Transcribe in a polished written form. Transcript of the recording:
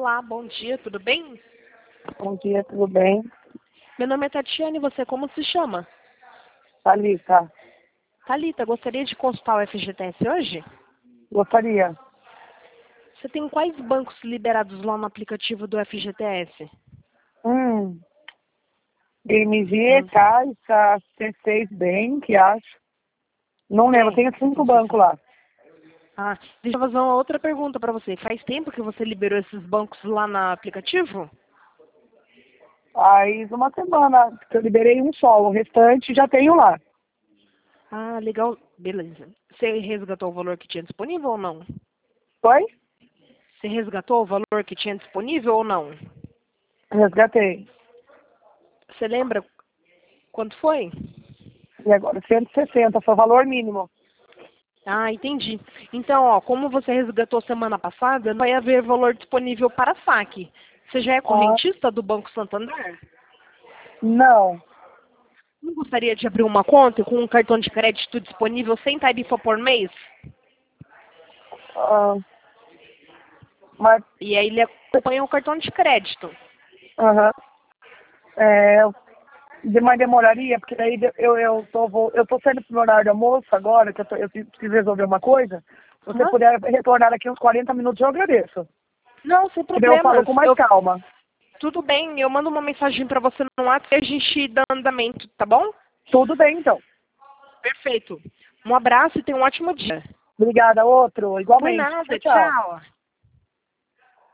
Olá, bom dia, tudo bem? Bom dia, tudo bem? Meu nome é Tatiane, você como se chama? Thalita, Thalita, gostaria de consultar o FGTS hoje? gostaria. Você tem quais bancos liberados lá no aplicativo do FGTS? BMG, Caixa, C6 Bank, acho. Não lembro, tem 5 bancos lá. Ah, deixa eu fazer uma outra pergunta para você. Faz tempo que você liberou esses bancos lá no aplicativo? Faz uma semana que eu liberei um só, o restante já tenho lá. Ah, legal. Beleza. Você resgatou o valor que tinha disponível ou não? Foi? Você resgatou o valor que tinha disponível ou não? Resgatei. Você lembra quanto foi? E agora 160, foi o valor mínimo. Ah, entendi. Então, ó, como você resgatou semana passada, não vai haver valor disponível para saque. Você já é Ah, correntista do Banco Santander? não. Não gostaria de abrir uma conta com um cartão de crédito disponível sem tarifa por mês? Ah, mas, E aí ele acompanha o cartão de crédito. aham. É, mas demoraria, porque daí eu tô saindo pro meu horário de almoço agora, que eu preciso resolver uma coisa. Se você Aham. puder retornar daqui uns 40 minutos, eu agradeço. Não, sem Que daí eu falo problemas. com mais calma. Tudo bem, eu mando uma mensagem para você no WhatsApp e a gente dá andamento, tá bom? Tudo bem, então. Perfeito. Um abraço e tenha um ótimo dia. Obrigada, outro. Por Igualmente. Tchau, nada, tchau. tchau.